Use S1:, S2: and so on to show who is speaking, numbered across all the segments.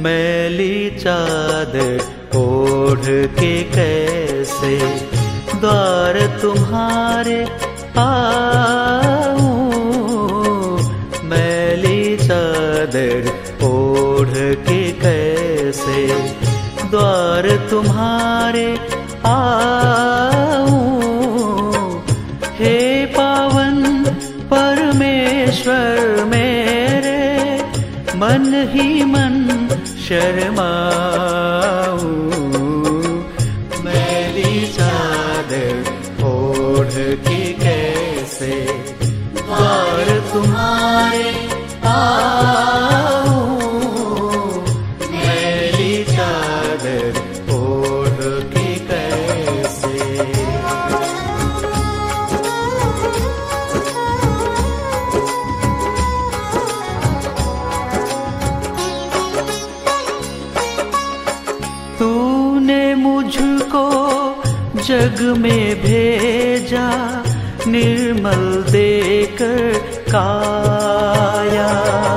S1: मैली चादर ओढ़ के कैसे द्वार तुम्हारे आऊं। मैली चादर ओढ़ के कैसे द्वार तुम्हारे आऊं। हे पावन परमेश्वर मेरे, मन ही मन शर्माऊं। मैली चादर ओढ़ के कैसे द्वार तुम्हारे आऊं। मैली चादर ओढ़ के कैसे। तूने मुझको जग में भेजा, निर्मल देकर काया।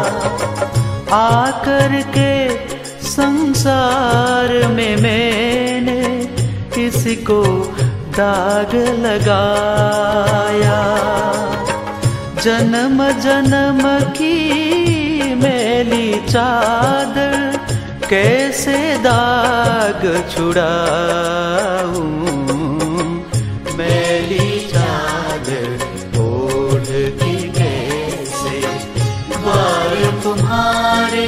S1: आकर के संसार में मैंने किसको दाग लगाया। जन्म जन्म की मैली चादर कैसे दाग छुड़ाऊं। मैली चादर ओढ़ के कैसे द्वार तुम्हारे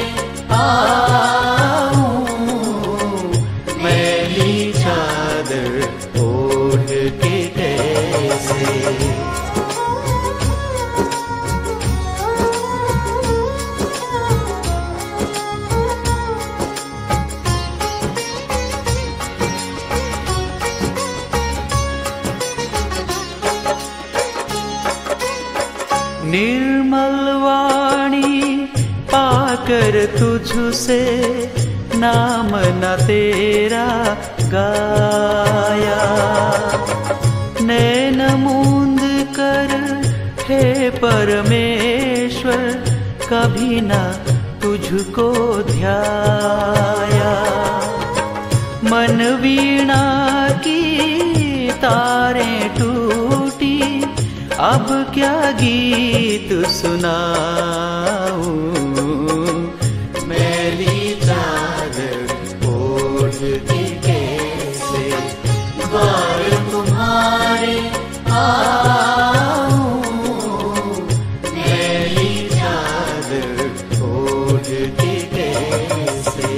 S1: आऊं। मैली चादर ओढ़ के कैसे। निर्मल वाणी पाकर तुझसे नाम न तेरा गाया। नैन मूंद कर हे परमेश्वर कभी न तुझको ध्याया। मन वीणा की तारें टूटी, अब क्या गीत सुनाऊं। मैली चादर ओढ़ के कैसे द्वार तुम्हारे आऊं। मैली चादर ओढ़ के कैसे।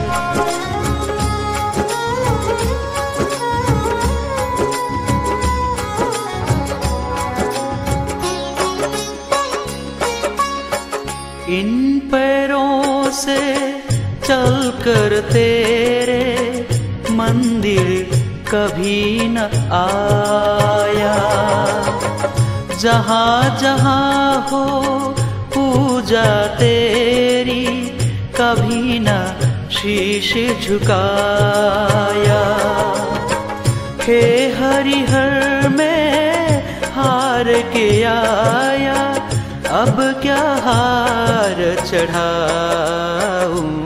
S1: इन पैरों से चलकर तेरे मंदिर कभी न आया। जहाँ जहाँ हो पूजा तेरी कभी न शीश झुकाया। हे हरिहर में हार के आया, अब क्या हार चढ़ाऊं।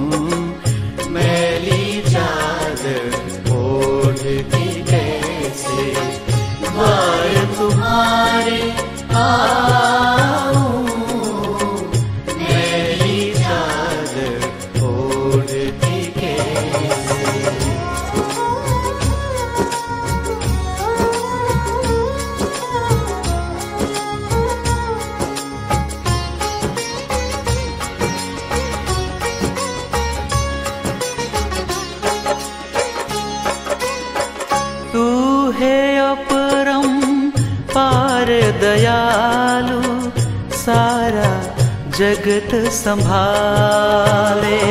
S1: मैली चादर ओढ़ के कैसे द्वार तुम्हारे आऊं। मैली चादर ओढ़ के कैसे। पार दयालु सारा जगत संभाले।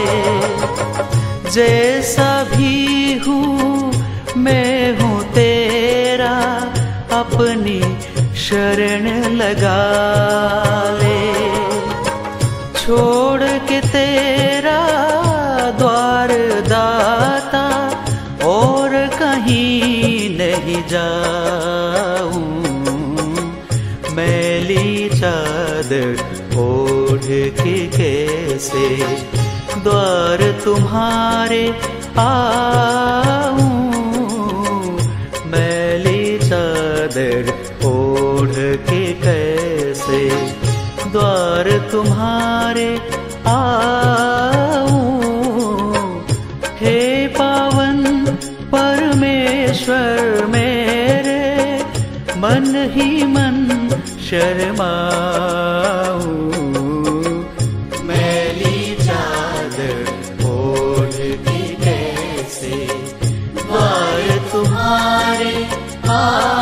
S1: जैसा भी हूँ मैं हूँ तेरा, अपनी शरण लगा ले। छोड़ के तेरा द्वार दाता और कहीं नहीं जाऊं। मैली चादर ओढ़ के कैसे द्वार तुम्हारे आऊं, मैली चादर ओढ़ के कैसे द्वार तुम्हारे आऊं। हे पावन परमेश्वर मेरे, मन ही मन शर्माऊं, मैली चादर ओढ़ के कैसे द्वार तुम्हारे